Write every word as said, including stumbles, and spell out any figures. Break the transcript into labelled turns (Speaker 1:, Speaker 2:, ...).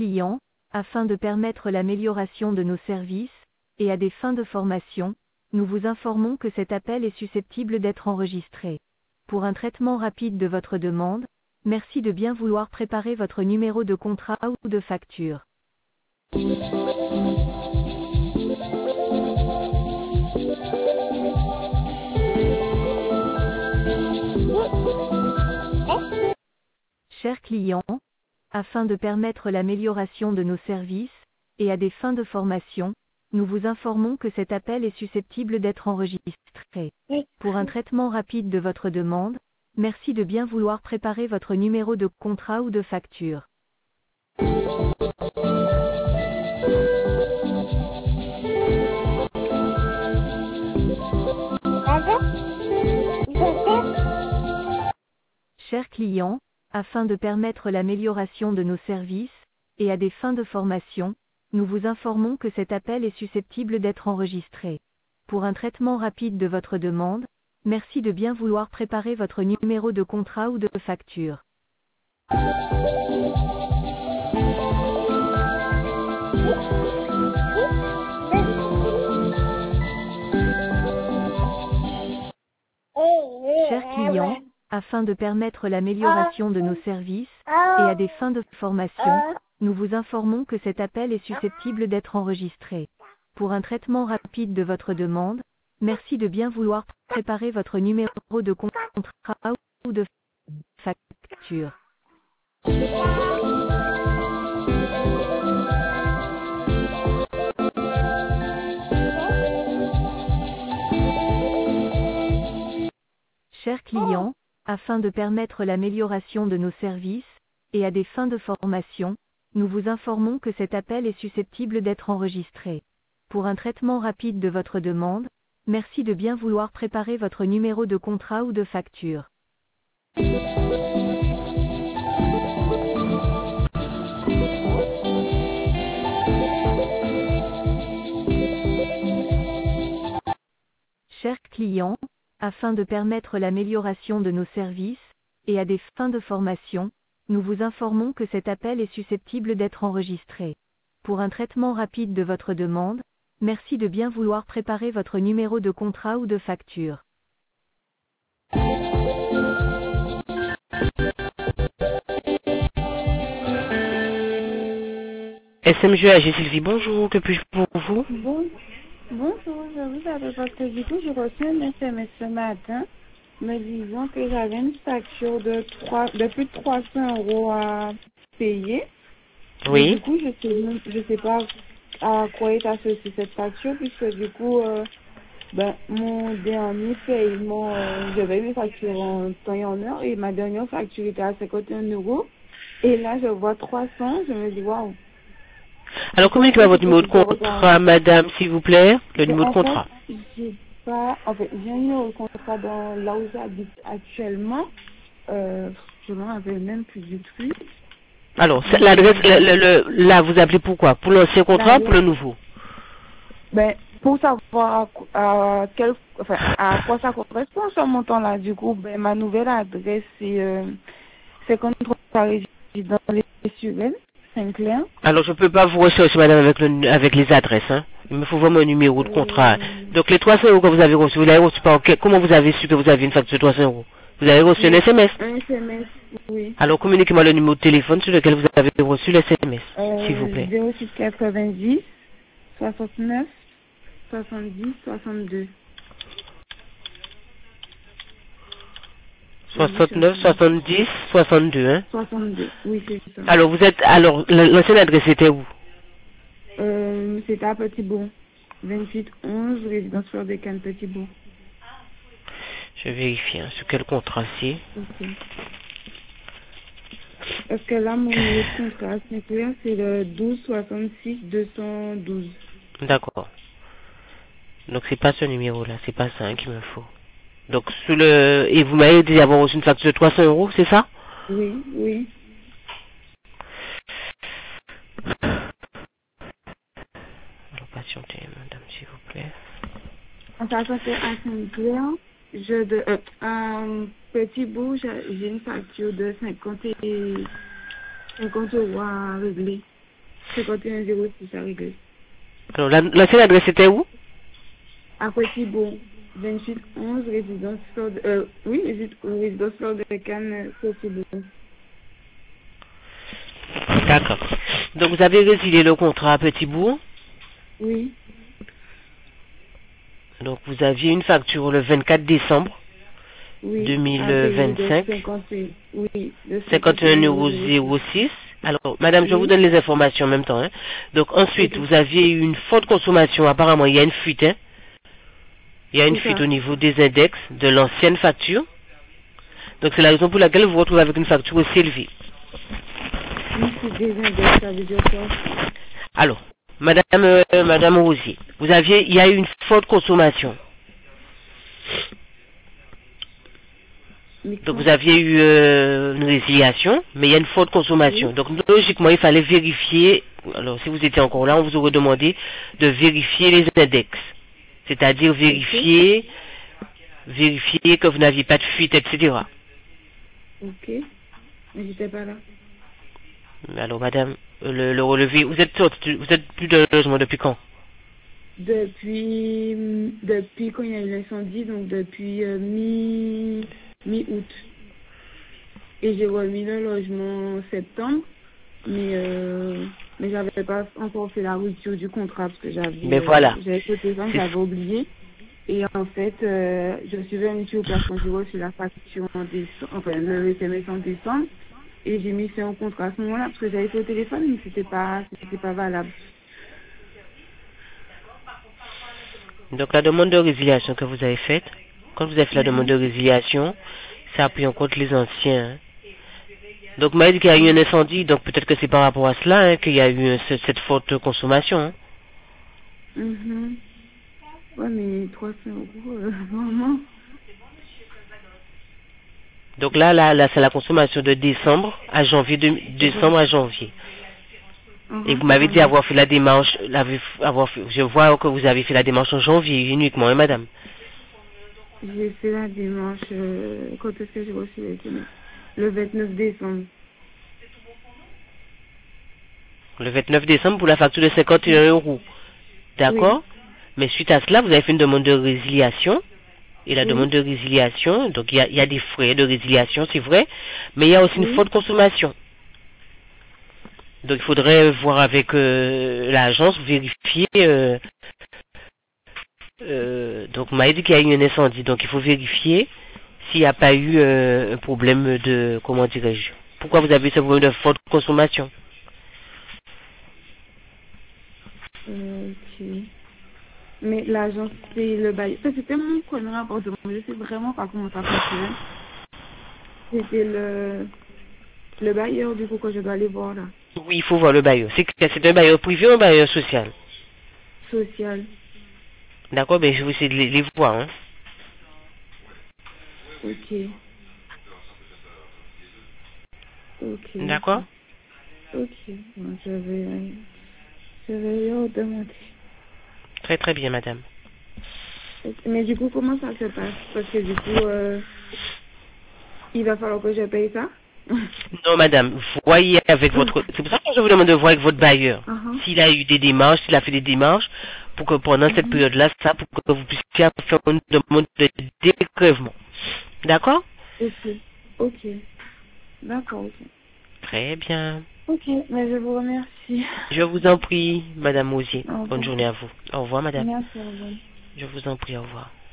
Speaker 1: client, afin de permettre l'amélioration de nos services, et à des fins de formation, nous vous informons que cet appel est susceptible d'être enregistré. Pour un traitement rapide de votre demande, merci de bien vouloir préparer votre numéro de contrat ou de facture. Chers clients, afin de permettre l'amélioration de nos services, et à des fins de formation, nous vous informons que cet appel est susceptible d'être enregistré. Pour un traitement rapide de votre demande, merci de bien vouloir préparer votre numéro de contrat ou de facture. Chers clients, afin de permettre l'amélioration de nos services, et à des fins de formation, nous vous informons que cet appel est susceptible d'être enregistré. Pour un traitement rapide de votre demande, merci de bien vouloir préparer votre numéro de contrat ou de facture. Chers clients, afin de permettre l'amélioration de nos services, et à des fins de formation, nous vous informons que cet appel est susceptible d'être enregistré. Pour un traitement rapide de votre demande, merci de bien vouloir préparer votre numéro de contrat ou de facture. Chers clients, afin de permettre l'amélioration de nos services, et à des fins de formation, nous vous informons que cet appel est susceptible d'être enregistré. Pour un traitement rapide de votre demande, merci de bien vouloir préparer votre numéro de contrat ou de facture. Chers clients, afin de permettre l'amélioration de nos services, et à des fins de formation, nous vous informons que cet appel est susceptible d'être enregistré. Pour un traitement rapide de votre demande, merci de bien vouloir préparer votre numéro de contrat ou de facture.
Speaker 2: S M G A G Sylvie, bonjour, que puis-je pour vous?
Speaker 3: Bon, bonjour, je vous appelle parce que du coup j'ai reçu un S M S ce matin me disant que j'avais une facture de, trois, de plus de trois cents euros à payer.
Speaker 2: Oui.
Speaker 3: Et du coup, je sais, je sais pas à quoi est associée cette facture puisque du coup, euh, ben, mon dernier paiement, euh, j'avais mes factures en temps et en heure et ma dernière facture était à cinquante et un euros. Et là, je vois trois cents, je me dis waouh.
Speaker 2: Alors, communiquez-moi votre numéro de contrat, madame, s'il vous plaît, le numéro de contrat.
Speaker 3: En fait, j'ai pas, en fait, j'ai un numéro de contrat dans là où j'habite actuellement. Euh, je ne me rappelle même plus du tout.
Speaker 2: Alors, l'adresse, le, le, là, vous appelez pourquoi? Pour l'ancien contrat ou pour le nouveau?
Speaker 3: Ben, pour savoir à, à quel, enfin, à quoi ça correspond ce montant-là. Du coup, ben, ma nouvelle adresse, c'est euh, cinquante-trois résidence les Surelles, Saint-Clair.
Speaker 2: Alors, je ne peux pas vous rechercher, madame, avec, le, avec les adresses. Hein. Il me faut vraiment un numéro de contrat. Euh... Donc, les trois cents euros que vous avez reçus, vous l'avez reçu par quel... Comment vous avez su que vous avez une facture de trois cents euros? Vous avez reçu oui. un S M S?
Speaker 3: Un S M S, oui.
Speaker 2: Alors, communiquez-moi le numéro de téléphone sur lequel vous avez reçu le S M S,
Speaker 3: euh,
Speaker 2: s'il vous plaît.
Speaker 3: zéro six quatre-vingt-dix, soixante-neuf, soixante-dix, soixante-deux.
Speaker 2: soixante-neuf, soixante-dix, soixante-deux, hein?
Speaker 3: soixante-deux, oui, c'est ça.
Speaker 2: Alors, vous êtes, alors, l'ancienne adresse était où?
Speaker 3: Euh, c'était à Petit-Bourg. vingt-huit onze, résidence Fleur des Cannes, Petit-Bourg.
Speaker 2: Je vérifie, hein, sur quel contrat c'est.
Speaker 3: Ok. Parce que là, mon numéro de contrat, c'est le douze soixante-six deux cent douze.
Speaker 2: D'accord. Donc, c'est pas ce numéro-là, c'est pas ça hein, qu'il me faut. Donc, sous le... Et vous m'avez dit avoir reçu une facture de trois cents euros, c'est ça?
Speaker 3: Oui, oui.
Speaker 2: Alors, patientez, madame, s'il vous plaît.
Speaker 3: En sachant que à Saint-Clair, je de, euh, un petit bout, j'ai une facture de cinquante, et, cinquante euros à régler. cinquante et un zéro six à Réglé.
Speaker 2: Alors, la- l'ancienne adresse était où?
Speaker 3: À Petit-Bon, vingt-huit onze, résidence Fleur de... Euh, oui, résid- résidence Fleur de Cannes, Petit-Bon.
Speaker 2: D'accord. Donc, vous avez résilié le contrat à Petit-Bourg.
Speaker 3: Oui,
Speaker 2: Donc, vous aviez une facture le vingt-quatre décembre
Speaker 3: oui.
Speaker 2: deux mille
Speaker 3: À payer de
Speaker 2: vingt-cinq.
Speaker 3: cinquante et un, oui, de
Speaker 2: cinquante et un euros zéro six. Alors, madame, je vous
Speaker 3: Oui.
Speaker 2: donne les informations en même temps. Hein. Donc, ensuite,
Speaker 3: Ok.
Speaker 2: vous aviez eu une forte consommation. Apparemment, il y a une fuite. Hein. Il y a une
Speaker 3: C'est
Speaker 2: fuite
Speaker 3: ça.
Speaker 2: au niveau des index de l'ancienne facture. Donc, c'est la raison pour laquelle vous vous retrouvez avec une facture aussi élevée.
Speaker 3: Oui, c'est des index, ça veut dire quoi?
Speaker 2: Alors, madame, euh, madame Rosier, vous aviez, il y a eu une forte consommation.
Speaker 3: Mais
Speaker 2: Donc,
Speaker 3: quand?
Speaker 2: vous aviez eu euh, une résiliation, mais il y a une forte consommation.
Speaker 3: Oui.
Speaker 2: Donc, logiquement, il fallait vérifier. Alors, si vous étiez encore là, on vous aurait demandé de vérifier les index. C'est-à-dire vérifier, vérifier que vous n'aviez pas de fuite, et cetera.
Speaker 3: Ok. Mais j'étais pas là.
Speaker 2: Alors, madame, le, le relevé, vous êtes sorti- vous êtes plus de logement depuis quand?
Speaker 3: Depuis, depuis quand il y a eu l'incendie, donc depuis euh, mi, mi-août. Et j'ai remis le logement en septembre, mais euh, mais j'avais pas encore fait la rupture du contrat parce que j'avais
Speaker 2: Mais
Speaker 3: euh,
Speaker 2: voilà.
Speaker 3: j'avais côté ça,
Speaker 2: C'est-
Speaker 3: j'avais oublié. Et en fait, euh, je suis venue sur place quand j'ai reçu la facture en décembre, enfin le S M S en décembre, et j'ai mis fin au contrat à ce moment-là parce que j'avais fait au téléphone, mais c'était pas c'était pas valable.
Speaker 2: Donc, la demande de résiliation que vous avez faite, quand vous avez fait la demande de résiliation, ça a pris en compte les anciens. Hein. Donc, m'a dit qu'il y a eu un incendie, donc peut-être que c'est par rapport à cela hein, qu'il y a eu euh, ce- cette forte consommation. Hein.
Speaker 3: Mhm. Ouais, mais trois cents euros, euh, vraiment.
Speaker 2: Donc là, là, là c'est la consommation de décembre à janvier, de, décembre à janvier. Et
Speaker 3: Mhm,
Speaker 2: vous
Speaker 3: c'est
Speaker 2: m'avez
Speaker 3: pas
Speaker 2: dit
Speaker 3: mal.
Speaker 2: avoir fait la démarche, l'avez- avoir fait, je vois que vous avez fait la démarche en janvier uniquement, hein, madame.
Speaker 3: J'ai fait la démarche, euh, quand est-ce que j'ai reçu les S M S? Le vingt-neuf décembre.
Speaker 2: Le vingt-neuf décembre pour la facture de cinquante et un euros.
Speaker 3: Oui,
Speaker 2: D'accord? Mais suite à cela, vous avez fait une demande de résiliation. Et la demande
Speaker 3: oui,
Speaker 2: de résiliation, donc il y a, il y a des frais de résiliation, c'est vrai, mais il y a aussi une
Speaker 3: oui.
Speaker 2: forte consommation. Donc il faudrait voir avec euh, l'agence, vérifier. Euh, euh, donc on m'a dit qu'il y a eu un incendie, donc il faut vérifier s'il n'y a pas eu euh, un problème de, comment dirais-je, pourquoi vous avez ce problème de forte consommation.
Speaker 3: Euh, ok. Mais l'agence, c'est le bail. Ça, c'était mon premier appartement. Je sais vraiment pas comment ça fonctionne. C'était le, le bailleur, du coup, que je dois aller voir là.
Speaker 2: Oui, il faut voir le bailleur. C'est c'est un bailleur privé ou un bailleur social?
Speaker 3: Social.
Speaker 2: D'accord, mais je vais essayer de les, les voir. Hein.
Speaker 3: Ok. Ok, ok.
Speaker 2: D'accord.
Speaker 3: Ok. Bon, je vais, je vais leur demander.
Speaker 2: Très très bien, madame.
Speaker 3: Ok. Mais du coup, comment ça se passe? Parce que du coup, euh, il va falloir que je paye ça?
Speaker 2: Non, madame, voyez avec votre... C'est pour ça que je vous demande de voir avec votre bailleur.
Speaker 3: Uh-huh.
Speaker 2: S'il a eu des démarches, s'il a fait des démarches, pour que pendant cette
Speaker 3: Mhm.
Speaker 2: période-là, ça, pour que vous puissiez faire une demande de dégrèvement. D'accord?
Speaker 3: Ok. Ok. D'accord, ok.
Speaker 2: Très bien.
Speaker 3: Ok, mais je vous remercie.
Speaker 2: Je vous en prie, madame Osier.
Speaker 3: Au
Speaker 2: Bonne
Speaker 3: revoir.
Speaker 2: journée à vous. Au revoir, madame.
Speaker 3: Merci, au revoir.
Speaker 2: Je vous en prie, au revoir.